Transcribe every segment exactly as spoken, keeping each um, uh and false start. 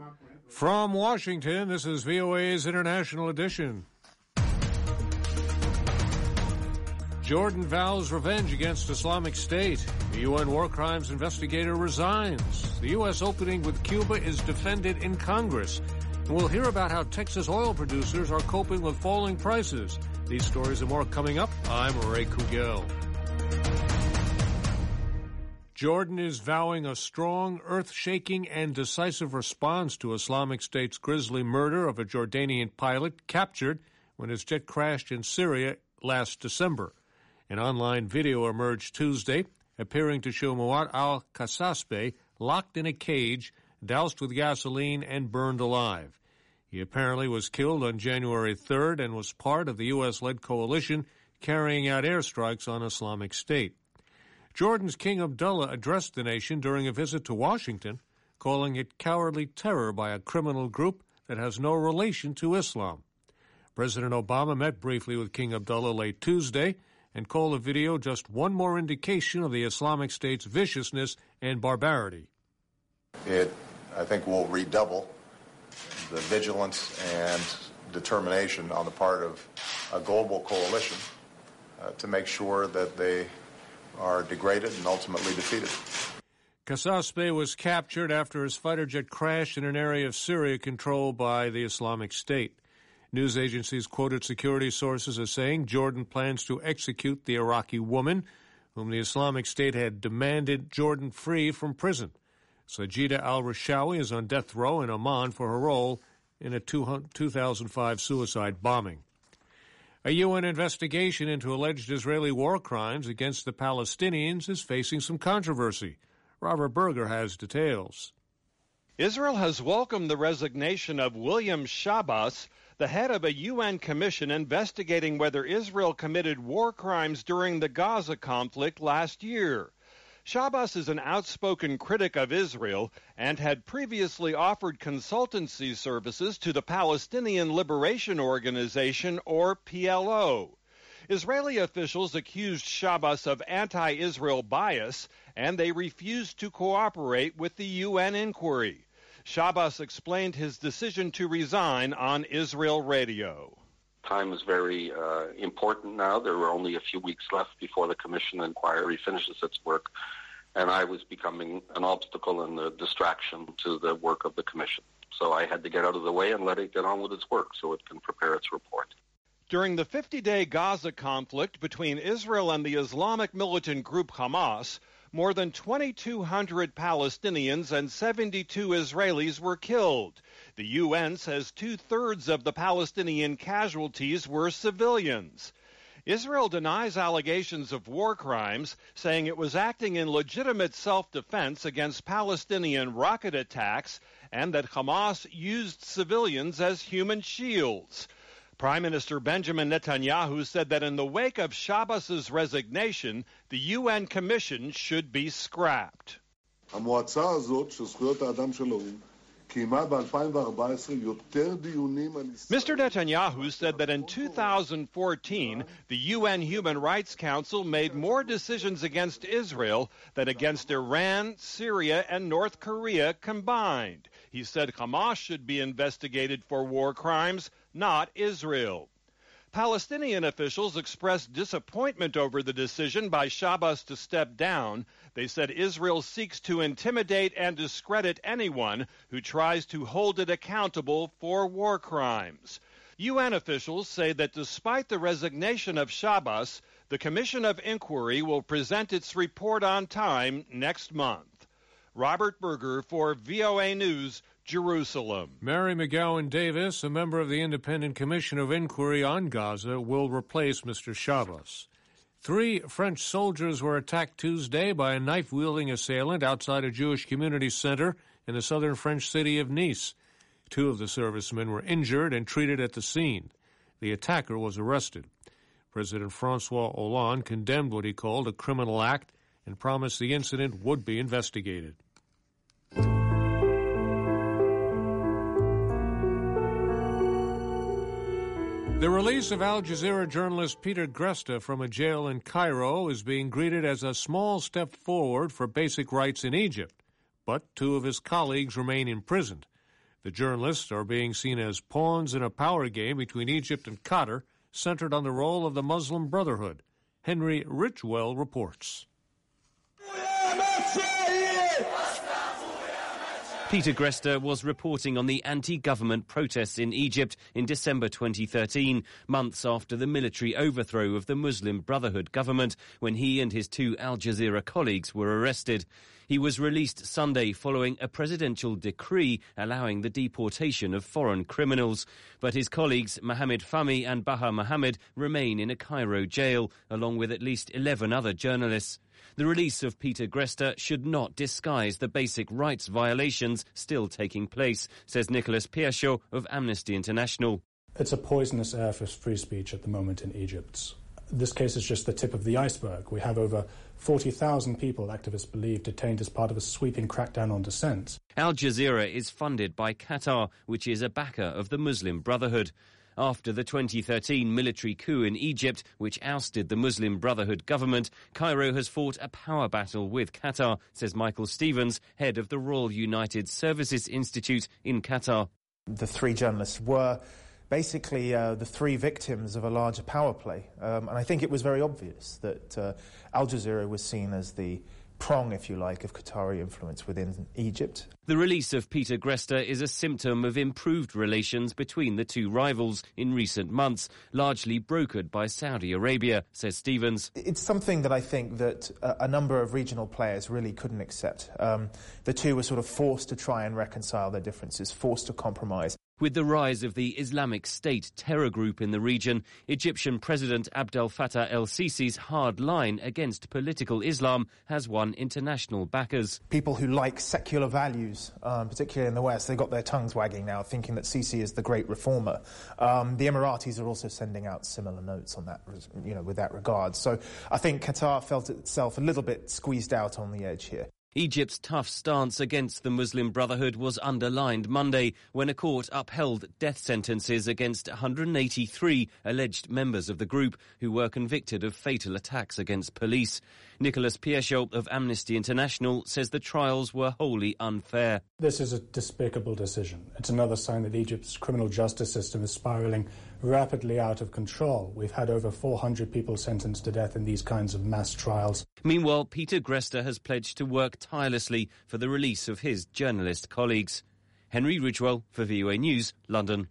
From Washington, this is V O A's International Edition. Jordan vows revenge against Islamic State. The U N war crimes investigator resigns. The U S opening with Cuba is defended in Congress. And we'll hear about how Texas oil producers are coping with falling prices. These stories and more coming up. I'm Ray Kugel. Jordan is vowing a strong, earth-shaking, and decisive response to Islamic State's grisly murder of a Jordanian pilot captured when his jet crashed in Syria last December. An online video emerged Tuesday, appearing to show Muad al-Qasasbeh locked in a cage, doused with gasoline, and burned alive. He apparently was killed on January third and was part of the U S-led coalition carrying out airstrikes on Islamic State. Jordan's King Abdullah addressed the nation during a visit to Washington, calling it cowardly terror by a criminal group that has no relation to Islam. President Obama met briefly with King Abdullah late Tuesday and called the video just one more indication of the Islamic State's viciousness and barbarity. It, I think, will redouble the vigilance and determination on the part of a global coalition uh, to make sure that they are degraded and ultimately defeated. Qasasbeh was captured after his fighter jet crashed in an area of Syria controlled by the Islamic State. News agencies quoted security sources as saying Jordan plans to execute the Iraqi woman, whom the Islamic State had demanded Jordan free from prison. Sajida al-Rishawi is on death row in Oman for her role in a two thousand five suicide bombing. A U N investigation into alleged Israeli war crimes against the Palestinians is facing some controversy. Robert Berger has details. Israel has welcomed the resignation of William Shabbos, the head of a U N commission investigating whether Israel committed war crimes during the Gaza conflict last year. Shabbos is an outspoken critic of Israel and had previously offered consultancy services to the Palestinian Liberation Organization, or P L O. Israeli officials accused Shabbos of anti-Israel bias, and they refused to cooperate with the U N inquiry. Shabbos explained his decision to resign on Israel Radio. Time is very uh, important now. There were only a few weeks left before the commission inquiry finishes its work, and I was becoming an obstacle and a distraction to the work of the commission. So I had to get out of the way and let it get on with its work so it can prepare its report. During the fifty-day Gaza conflict between Israel and the Islamic militant group Hamas, more than twenty-two hundred Palestinians and seventy-two Israelis were killed. The U N says two-thirds of the Palestinian casualties were civilians. Israel denies allegations of war crimes, saying it was acting in legitimate self-defense against Palestinian rocket attacks and that Hamas used civilians as human shields. Prime Minister Benjamin Netanyahu said that in the wake of Shabbos' resignation, the U N Commission should be scrapped. Mister Netanyahu said that in two thousand fourteen, the U N Human Rights Council made more decisions against Israel than against Iran, Syria, and North Korea combined. He said Hamas should be investigated for war crimes, not Israel. Palestinian officials expressed disappointment over the decision by Shabbos to step down. They said Israel seeks to intimidate and discredit anyone who tries to hold it accountable for war crimes. U N officials say that despite the resignation of Shabbos, the Commission of Inquiry will present its report on time next month. Robert Berger for V O A News, Jerusalem. Mary McGowan Davis, a member of the Independent Commission of Inquiry on Gaza, will replace Mister Shabbos. Three French soldiers were attacked Tuesday by a knife-wielding assailant outside a Jewish community center in the southern French city of Nice. Two of the servicemen were injured and treated at the scene. The attacker was arrested. President Francois Hollande condemned what he called a criminal act and promised the incident would be investigated. The release of Al Jazeera journalist Peter Gresta from a jail in Cairo is being greeted as a small step forward for basic rights in Egypt, but two of his colleagues remain imprisoned. The journalists are being seen as pawns in a power game between Egypt and Qatar, centered on the role of the Muslim Brotherhood. Henry Ridgwell reports. Peter Greste was reporting on the anti-government protests in Egypt in December twenty thirteen, months after the military overthrow of the Muslim Brotherhood government, when he and his two Al Jazeera colleagues were arrested. He was released Sunday following a presidential decree allowing the deportation of foreign criminals. But his colleagues, Mohamed Fahmy and Baha Mohammed, remain in a Cairo jail, along with at least eleven other journalists. The release of Peter Greste should not disguise the basic rights violations still taking place, says Nicholas Piachaud of Amnesty International. It's a poisonous air for free speech at the moment in Egypt. This case is just the tip of the iceberg. We have over forty thousand people, activists believe, detained as part of a sweeping crackdown on dissent. Al Jazeera is funded by Qatar, which is a backer of the Muslim Brotherhood. After the twenty thirteen military coup in Egypt, which ousted the Muslim Brotherhood government, Cairo has fought a power battle with Qatar, says Michael Stevens, head of the Royal United Services Institute in Qatar. The three journalists were basically uh, the three victims of a larger power play. Um, and I think it was very obvious that uh, Al Jazeera was seen as the prong, if you like, of Qatari influence within Egypt. The release of Peter Greste is a symptom of improved relations between the two rivals in recent months, largely brokered by Saudi Arabia, says Stevens. It's something that I think that a, a number of regional players really couldn't accept. Um, the two were sort of forced to try and reconcile their differences, forced to compromise. With the rise of the Islamic State terror group in the region, Egyptian President Abdel Fattah el-Sisi's hard line against political Islam has won international backers. People who like secular values, um, particularly in the West, they've got their tongues wagging now, thinking that Sisi is the great reformer. Um, the Emiratis are also sending out similar notes on that, you know, with that regard. So I think Qatar felt itself a little bit squeezed out on the edge here. Egypt's tough stance against the Muslim Brotherhood was underlined Monday when a court upheld death sentences against one hundred eighty-three alleged members of the group who were convicted of fatal attacks against police. Nicholas Piachaud of Amnesty International says the trials were wholly unfair. This is a despicable decision. It's another sign that Egypt's criminal justice system is spiralling rapidly out of control. We've had over four hundred people sentenced to death in these kinds of mass trials. Meanwhile, Peter Greste has pledged to work tirelessly for the release of his journalist colleagues. Henry Ridgwell for V O A News, London.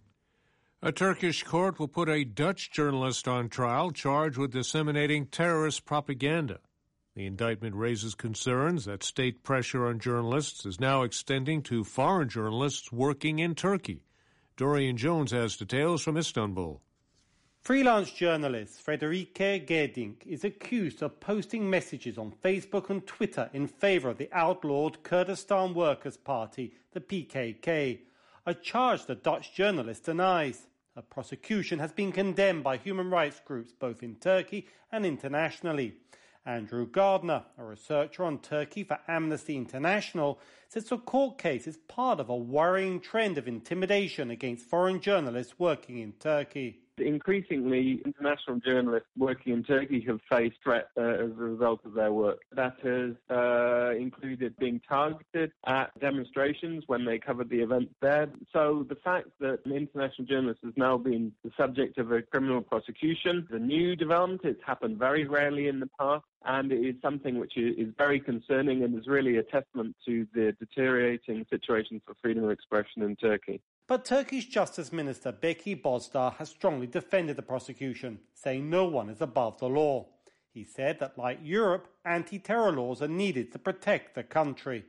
A Turkish court will put a Dutch journalist on trial charged with disseminating terrorist propaganda. The indictment raises concerns that state pressure on journalists is now extending to foreign journalists working in Turkey. Dorian Jones has details from Istanbul. Freelance journalist Frederike Geding is accused of posting messages on Facebook and Twitter in favour of the outlawed Kurdistan Workers' Party, the P K K, a charge the Dutch journalist denies. Her prosecution has been condemned by human rights groups both in Turkey and internationally. Andrew Gardner, a researcher on Turkey for Amnesty International, says the court case is part of a worrying trend of intimidation against foreign journalists working in Turkey. Increasingly, international journalists working in Turkey have faced threats uh, as a result of their work. That has uh, included being targeted at demonstrations when they covered the events there. So the fact that an international journalist has now been the subject of a criminal prosecution is a new development. It's happened very rarely in the past, and it is something which is very concerning and is really a testament to the deteriorating situation for freedom of expression in Turkey. But Turkish Justice Minister Beki Bozdağ has strongly defended the prosecution, saying no one is above the law. He said that, like Europe, anti-terror laws are needed to protect the country.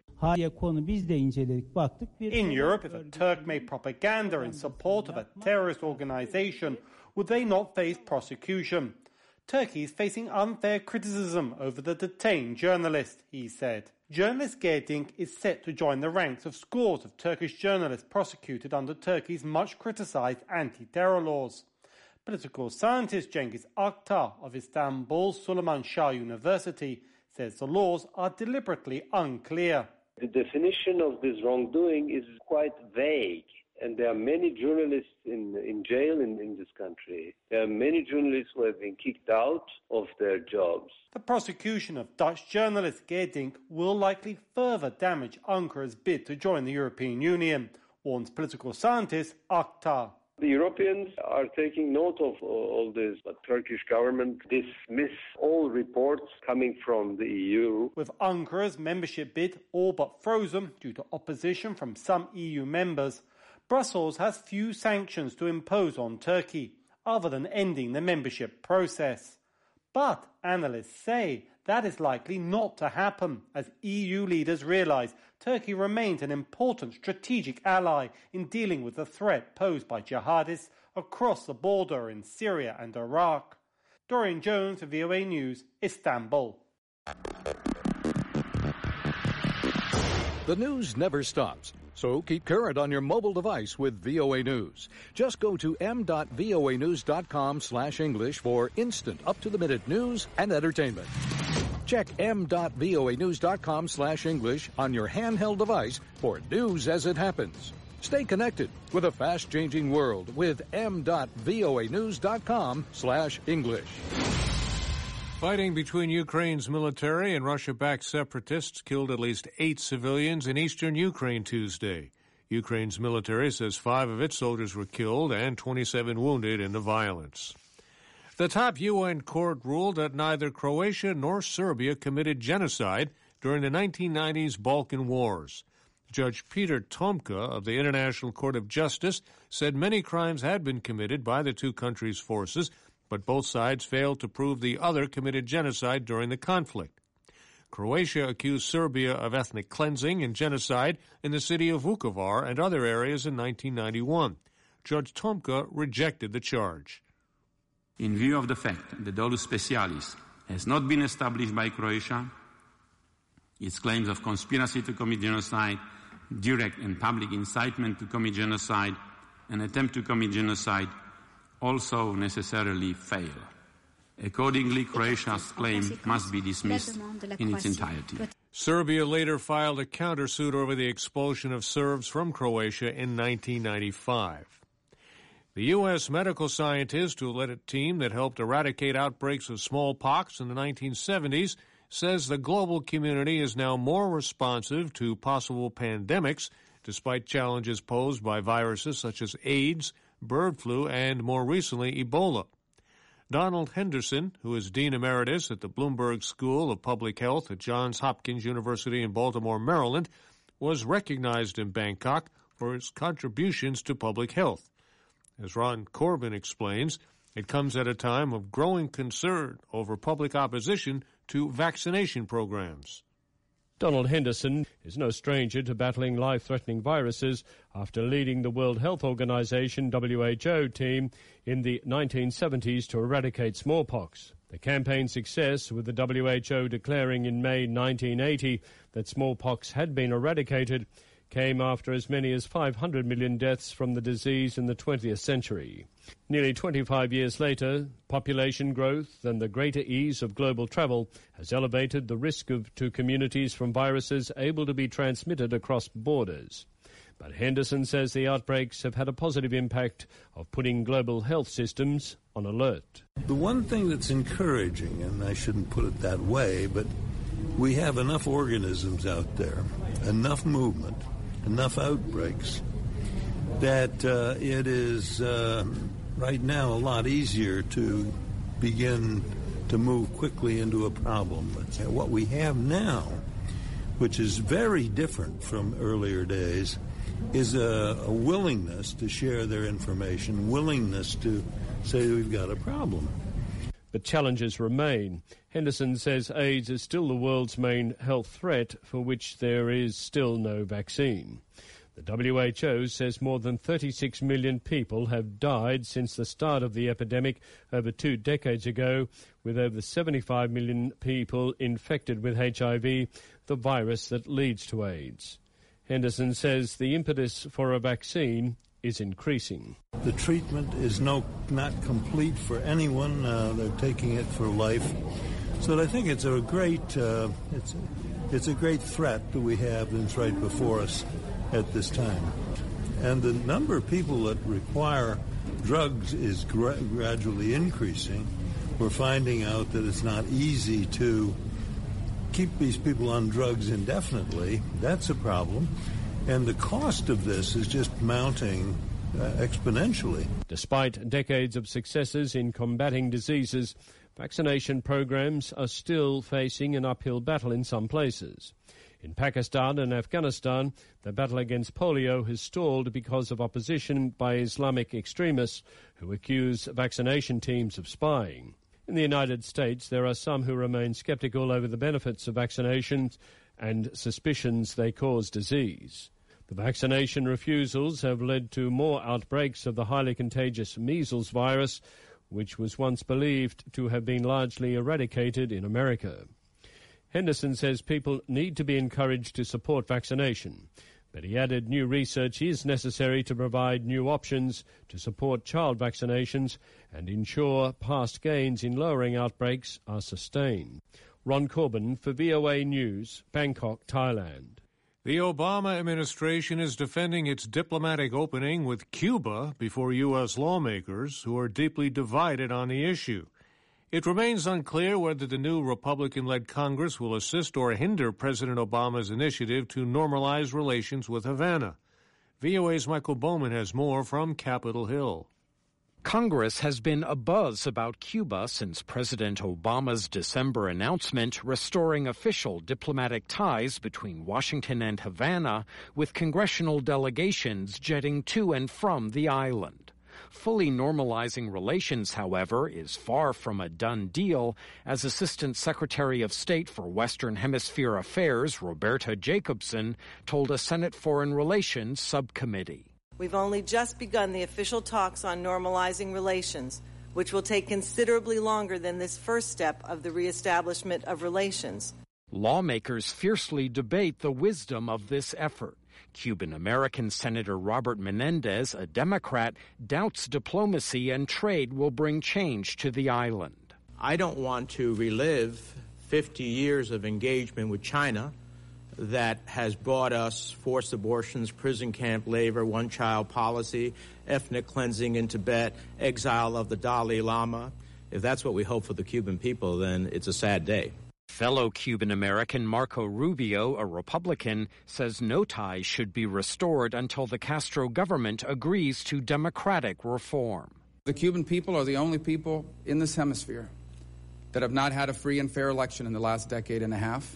In Europe, if a Turk made propaganda in support of a terrorist organisation, would they not face prosecution? Turkey is facing unfair criticism over the detained journalist, he said. Journalist Geding is set to join the ranks of scores of Turkish journalists prosecuted under Turkey's much-criticised anti-terror laws. Political scientist Cengiz Aktar of Istanbul Süleyman Shah University says the laws are deliberately unclear. The definition of this wrongdoing is quite vague. And there are many journalists in, in jail in, in this country. There are many journalists who have been kicked out of their jobs. The prosecution of Dutch journalist Geding will likely further damage Ankara's bid to join the European Union, warns political scientist Akhtar. The Europeans are taking note of all this, but Turkish government dismiss all reports coming from the E U. With Ankara's membership bid all but frozen due to opposition from some E U members, Brussels has few sanctions to impose on Turkey, other than ending the membership process. But analysts say that is likely not to happen, as E U leaders realise Turkey remains an important strategic ally in dealing with the threat posed by jihadists across the border in Syria and Iraq. Dorian Jones, V O A News, Istanbul. The news never stops, so keep current on your mobile device with V O A News. Just go to m dot voa news dot com slash English for instant, up-to-the-minute news and entertainment. Check m dot voa news dot com slash English on your handheld device for news as it happens. Stay connected with a fast-changing world with m dot voa news dot com slash English. Fighting between Ukraine's military and Russia-backed separatists killed at least eight civilians in eastern Ukraine Tuesday. Ukraine's military says five of its soldiers were killed and twenty-seven wounded in the violence. The top U N court ruled that neither Croatia nor Serbia committed genocide during the nineteen nineties Balkan Wars. Judge Peter Tomka of the International Court of Justice said many crimes had been committed by the two countries' forces, but both sides failed to prove the other committed genocide during the conflict. Croatia accused Serbia of ethnic cleansing and genocide in the city of Vukovar and other areas in nineteen ninety-one. Judge Tomka rejected the charge. In view of the fact that dolus specialis has not been established by Croatia, its claims of conspiracy to commit genocide, direct and public incitement to commit genocide, and attempt to commit genocide also necessarily fail. Accordingly, Croatia's claim must be dismissed in its entirety. Serbia later filed a countersuit over the expulsion of Serbs from Croatia in nineteen ninety-five. The U S medical scientist who led a team that helped eradicate outbreaks of smallpox in the nineteen seventies says the global community is now more responsive to possible pandemics, despite challenges posed by viruses such as AIDS, bird flu, and more recently, Ebola. Donald Henderson, who is Dean Emeritus at the Bloomberg School of Public Health at Johns Hopkins University in Baltimore, Maryland, was recognized in Bangkok for his contributions to public health. As Ron Corbin explains, it comes at a time of growing concern over public opposition to vaccination programs. Donald Henderson is no stranger to battling life-threatening viruses after leading the World Health Organization W H O team in the nineteen seventies to eradicate smallpox. The campaign's success, with the W H O declaring in May nineteen eighty that smallpox had been eradicated, came after as many as five hundred million deaths from the disease in the twentieth century. Nearly twenty-five years later, population growth and the greater ease of global travel has elevated the risk of, to communities from viruses able to be transmitted across borders. But Henderson says the outbreaks have had a positive impact of putting global health systems on alert. The one thing that's encouraging, and I shouldn't put it that way, but we have enough organisms out there, enough movement, enough outbreaks, that uh, it is uh, right now a lot easier to begin to move quickly into a problem. But what we have now, which is very different from earlier days, is a, a willingness to share their information, willingness to say we've got a problem. But challenges remain. Henderson says AIDS is still the world's main health threat for which there is still no vaccine. The W H O says more than thirty-six million people have died since the start of the epidemic over two decades ago, with over seventy-five million people infected with H I V, the virus that leads to AIDS. Henderson says the impetus for a vaccine is increasing. The treatment is no not complete for anyone. Uh, they're taking it for life. So I think it's a great uh, it's it's a great threat that we have that's right before us at this time. And the number of people that require drugs is gra- gradually increasing. We're finding out that it's not easy to keep these people on drugs indefinitely. That's a problem. And the cost of this is just mounting uh, exponentially. Despite decades of successes in combating diseases, vaccination programs are still facing an uphill battle in some places. In Pakistan and Afghanistan, the battle against polio has stalled because of opposition by Islamic extremists who accuse vaccination teams of spying. In the United States, there are some who remain skeptical over the benefits of vaccinations and suspicions they cause disease. The vaccination refusals have led to more outbreaks of the highly contagious measles virus, which was once believed to have been largely eradicated in America. Henderson says people need to be encouraged to support vaccination, but he added new research is necessary to provide new options to support child vaccinations and ensure past gains in lowering outbreaks are sustained. Ron Corbin for V O A News, Bangkok, Thailand. The Obama administration is defending its diplomatic opening with Cuba before U S lawmakers who are deeply divided on the issue. It remains unclear whether the new Republican-led Congress will assist or hinder President Obama's initiative to normalize relations with Havana. V O A's Michael Bowman has more from Capitol Hill. Congress has been abuzz about Cuba since President Obama's December announcement restoring official diplomatic ties between Washington and Havana, with congressional delegations jetting to and from the island. Fully normalizing relations, however, is far from a done deal, as Assistant Secretary of State for Western Hemisphere Affairs Roberta Jacobson told a Senate Foreign Relations subcommittee. We've only just begun the official talks on normalizing relations, which will take considerably longer than this first step of the reestablishment of relations. Lawmakers fiercely debate the wisdom of this effort. Cuban-American Senator Robert Menendez, a Democrat, doubts diplomacy and trade will bring change to the island. I don't want to relive fifty years of engagement with China that has brought us forced abortions, prison camp labor, one-child policy, ethnic cleansing in Tibet, exile of the Dalai Lama. If that's what we hope for the Cuban people, then it's a sad day. Fellow Cuban-American Marco Rubio, a Republican, says no ties should be restored until the Castro government agrees to democratic reform. The Cuban people are the only people in this hemisphere that have not had a free and fair election in the last decade and a half.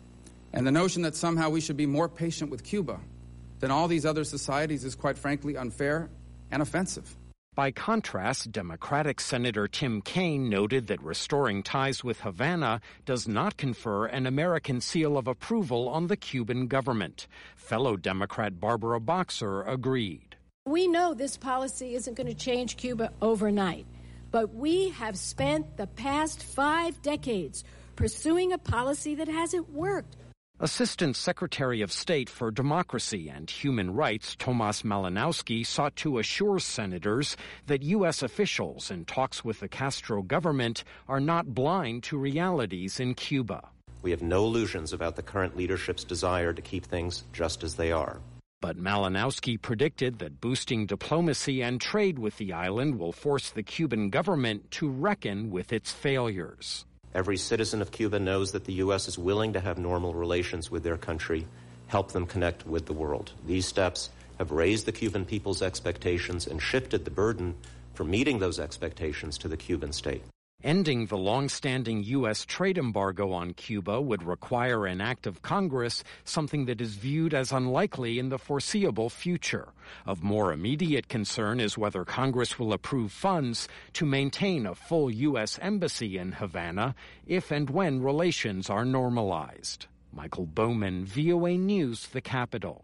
And the notion that somehow we should be more patient with Cuba than all these other societies is, quite frankly, unfair and offensive. By contrast, Democratic Senator Tim Kaine noted that restoring ties with Havana does not confer an American seal of approval on the Cuban government. Fellow Democrat Barbara Boxer agreed. We know this policy isn't going to change Cuba overnight, but we have spent the past five decades pursuing a policy that hasn't worked. Assistant Secretary of State for Democracy and Human Rights Tomas Malinowski sought to assure senators that U S officials in talks with the Castro government are not blind to realities in Cuba. We have no illusions about the current leadership's desire to keep things just as they are. But Malinowski predicted that boosting diplomacy and trade with the island will force the Cuban government to reckon with its failures. Every citizen of Cuba knows that the U S is willing to have normal relations with their country, help them connect with the world. These steps have raised the Cuban people's expectations and shifted the burden for meeting those expectations to the Cuban state. Ending the long-standing U S trade embargo on Cuba would require an act of Congress, something that is viewed as unlikely in the foreseeable future. Of more immediate concern is whether Congress will approve funds to maintain a full U S embassy in Havana if and when relations are normalized. Michael Bowman, V O A News, The Capitol.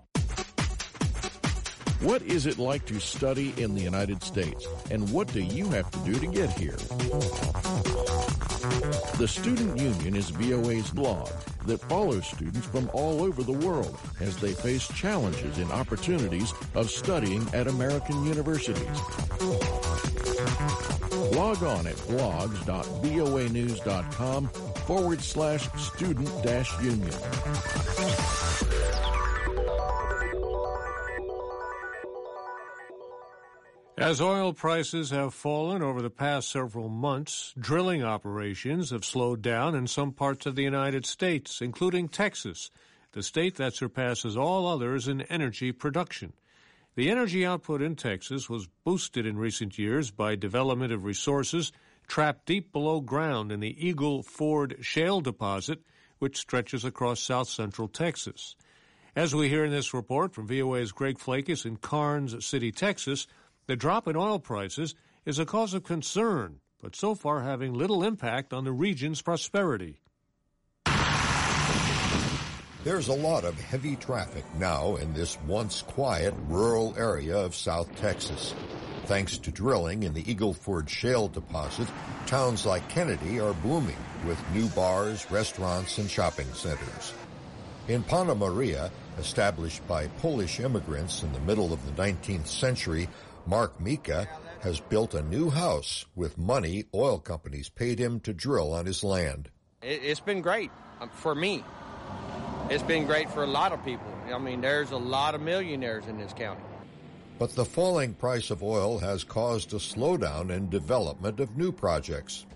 What is it like to study in the United States, and what do you have to do to get here? The Student Union is V O A's blog that follows students from all over the world as they face challenges and opportunities of studying at American universities. Log on at blogs.voanews.com forward slash student dash union. As oil prices have fallen over the past several months, drilling operations have slowed down in some parts of the United States, including Texas. the state that surpasses all others in energy production. The energy output in Texas was boosted in recent years by development of resources trapped deep below ground in the Eagle Ford shale deposit, which stretches across south-central Texas. As we hear in this report from V O A's Greg Flakes in Karnes City, Texas, the drop in oil prices is a cause of concern, but so far having little impact on the region's prosperity. There's a lot of heavy traffic now in this once quiet rural area of South Texas. Thanks to drilling in the Eagle Ford shale deposit, towns like Kennedy are booming with new bars, restaurants, and shopping centers. In Pana Maria, established by Polish immigrants in the middle of the nineteenth century, Mark Mika has built a new house with money oil companies paid him to drill on his land. It's been great for me. It's been great for a lot of people. I mean, there's a lot of millionaires in this county. But the falling price of oil has caused a slowdown in development of new projects.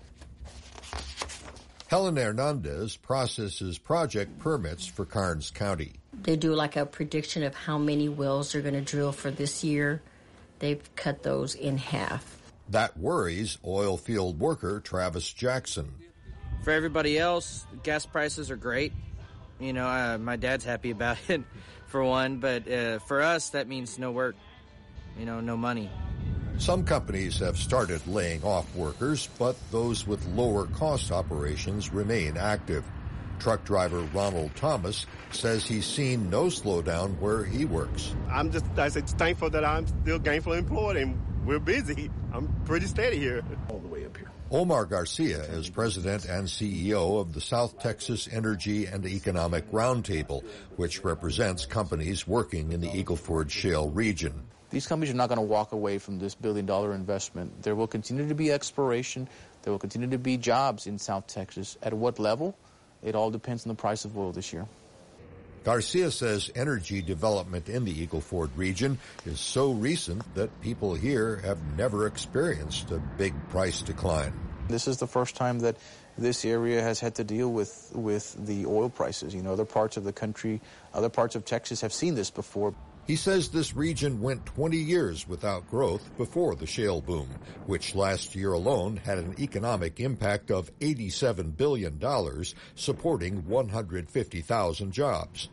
Helen Hernandez processes project permits for Karnes County. They do like a prediction of how many wells they're going to drill for this year. They've cut those in half. That worries oil field worker Travis Jackson. For everybody else, gas prices are great. You know, uh, my dad's happy about it, for one, but uh, for us, that means no work, you know, no money. Some companies have started laying off workers, but those with lower cost operations remain active. Truck driver Ronald Thomas says he's seen no slowdown where he works. I'm just I say, thankful that I'm still gainfully employed and we're busy. I'm pretty steady here. All the way up here. Omar Garcia is president and C E O of the South Texas Energy and Economic Roundtable, which represents companies working in the Eagle Ford Shale region. These companies are not going to walk away from this billion-dollar investment. There will continue to be exploration. There will continue to be jobs in South Texas. At what level? It all depends on the price of oil this year. Garcia says energy development in the Eagle Ford region is so recent that people here have never experienced a big price decline. This is the first time that this area has had to deal with, with the oil prices. You know, other parts of the country, other parts of Texas have seen this before. He says this region went twenty years without growth before the shale boom, which last year alone had an economic impact of eighty-seven billion dollars, supporting one hundred fifty thousand jobs.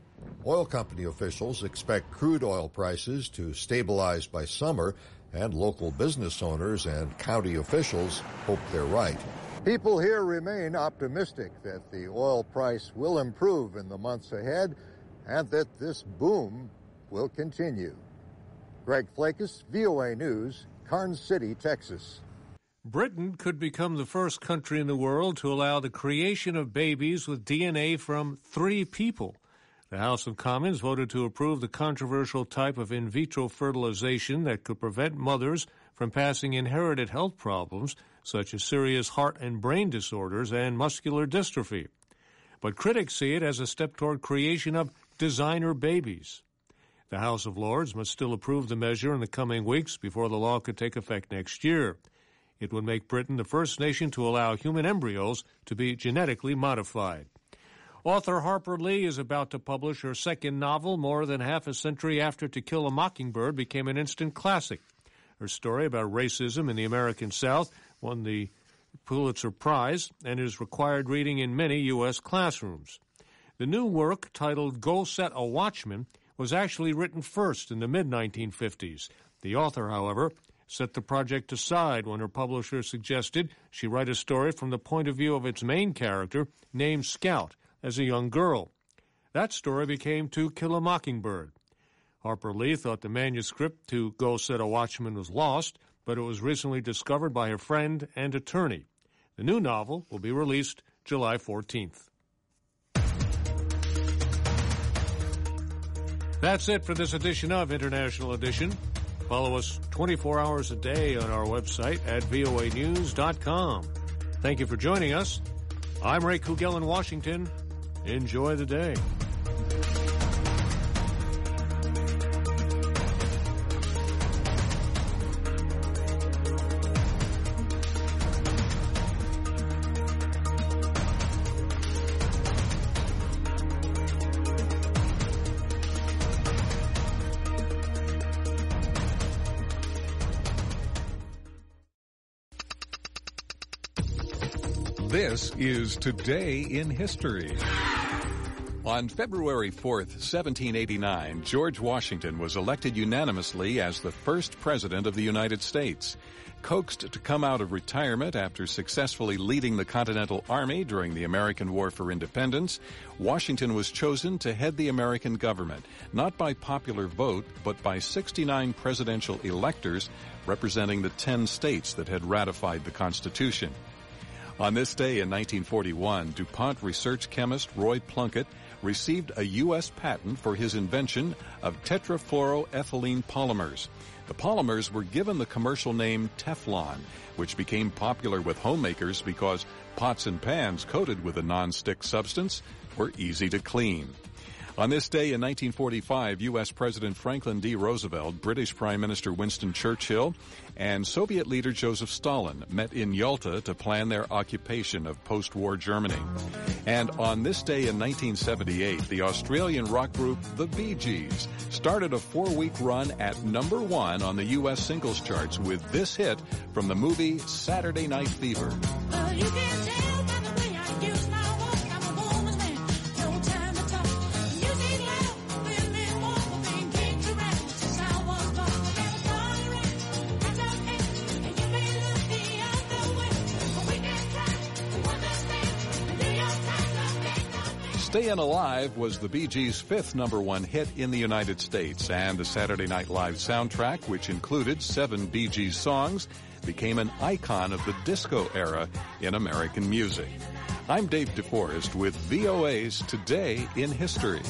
Oil company officials expect crude oil prices to stabilize by summer, and local business owners and county officials hope they're right. People here remain optimistic that the oil price will improve in the months ahead and that this boom will continue. Greg Flakes, V O A News, Karnes City, Texas. Britain could become the first country in the world to allow the creation of babies with D N A from three people. The House of Commons voted to approve the controversial type of in vitro fertilization that could prevent mothers from passing inherited health problems such as serious heart and brain disorders and muscular dystrophy. But critics see it as a step toward creation of designer babies. The House of Lords must still approve the measure in the coming weeks before the law could take effect next year. It would make Britain the first nation to allow human embryos to be genetically modified. Author Harper Lee is about to publish her second novel more than half a century after To Kill a Mockingbird became an instant classic. Her story about racism in the American South won the Pulitzer Prize and is required reading in many U S classrooms. The new work, titled Go Set a Watchman, was actually written first in the mid nineteen fifties. The author, however, set the project aside when her publisher suggested she write a story from the point of view of its main character, named Scout, as a young girl. That story became To Kill a Mockingbird. Harper Lee thought the manuscript to Go Set a Watchman was lost, but it was recently discovered by her friend and attorney. The new novel will be released July fourteenth. That's it for this edition of International Edition. Follow us twenty-four hours a day on our website at V O A news dot com. Thank you for joining us. I'm Ray Kugel in Washington. Enjoy the day. This is Today in History. On February fourth, seventeen eighty-nine, George Washington was elected unanimously as the first president of the United States. Coaxed to come out of retirement after successfully leading the Continental Army during the American War for Independence, Washington was chosen to head the American government, not by popular vote, but by sixty-nine presidential electors representing the ten states that had ratified the Constitution. On this day in nineteen forty-one, DuPont research chemist Roy Plunkett received a U S patent for his invention of tetrafluoroethylene polymers. The polymers were given the commercial name Teflon, which became popular with homemakers because pots and pans coated with a non-stick substance were easy to clean. On this day in nineteen forty-five, U S President Franklin D. Roosevelt, British Prime Minister Winston Churchill, and Soviet leader Joseph Stalin met in Yalta to plan their occupation of post-war Germany. And on this day in nineteen seventy-eight, the Australian rock group The Bee Gees started a four-week run at number one on the U S singles charts with this hit from the movie Saturday Night Fever. Well, you can tell by the way I use my walk, I'm a woman's man, no time to talk. Music loud, women walk, being kicked around since I was born. I got a tolerance, that's okay, and you may look the other way, but we can try to understand the New York Times. Stayin' Alive was the Bee Gees' fifth number one hit in the United States, and the Saturday Night Live soundtrack, which included seven Bee Gees songs, became an icon of the disco era in American music. I'm Dave DeForest with V O A's Today in History.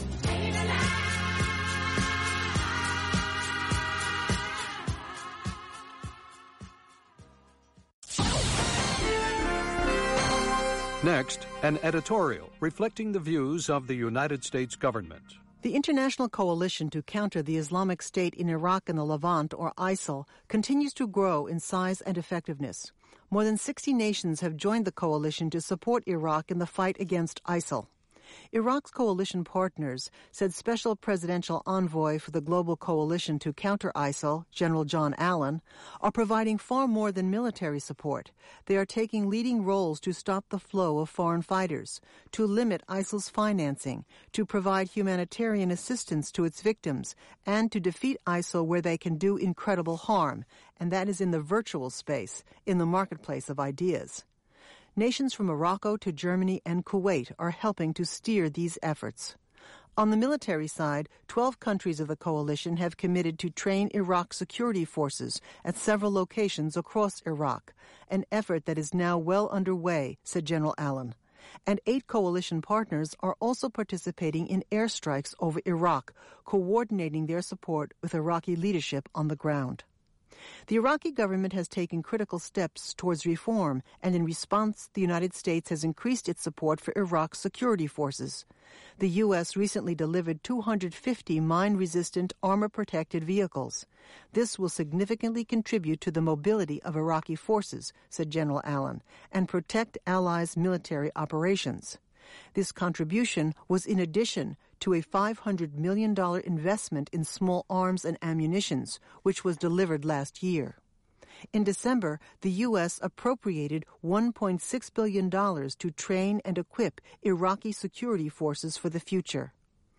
Next, an editorial reflecting the views of the United States government. The International Coalition to Counter the Islamic State in Iraq and the Levant, or ISIL, continues to grow in size and effectiveness. More than sixty nations have joined the coalition to support Iraq in the fight against ISIL. Iraq's coalition partners said Special Presidential Envoy for the Global Coalition to Counter ISIL, General John Allen, are providing far more than military support. They are taking leading roles to stop the flow of foreign fighters, to limit ISIL's financing, to provide humanitarian assistance to its victims, and to defeat ISIL where they can do incredible harm, and that is in the virtual space, in the marketplace of ideas. Nations from Morocco to Germany and Kuwait are helping to steer these efforts. On the military side, twelve countries of the coalition have committed to train Iraq security forces at several locations across Iraq, an effort that is now well underway, said General Allen. And eight coalition partners are also participating in airstrikes over Iraq, coordinating their support with Iraqi leadership on the ground. The Iraqi government has taken critical steps towards reform, and in response, the United States has increased its support for Iraq's security forces. The U S recently delivered two hundred fifty mine-resistant, armor-protected vehicles. This will significantly contribute to the mobility of Iraqi forces, said General Allen, and protect allies' military operations. This contribution was in addition to a five hundred million dollars investment in small arms and ammunitions, which was delivered last year. In December, the U S appropriated one point six billion dollars to train and equip Iraqi security forces for the future.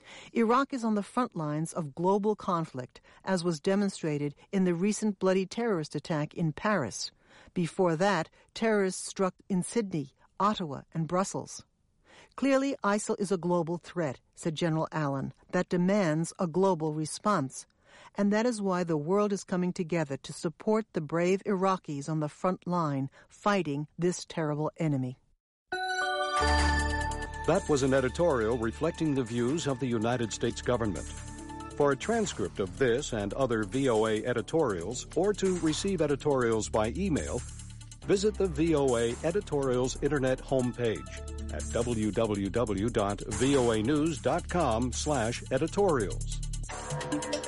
Iraq is on the front lines of global conflict, as was demonstrated in the recent bloody terrorist attack in Paris. Before that, terrorists struck in Sydney, Ottawa, and Brussels. Clearly, ISIL is a global threat, said General Allen, that demands a global response. And that is why the world is coming together to support the brave Iraqis on the front line fighting this terrible enemy. That was an editorial reflecting the views of the United States government. For a transcript of this and other V O A editorials, or to receive editorials by email, visit the V O A Editorials Internet homepage at w w w dot v o a news dot com slash editorials.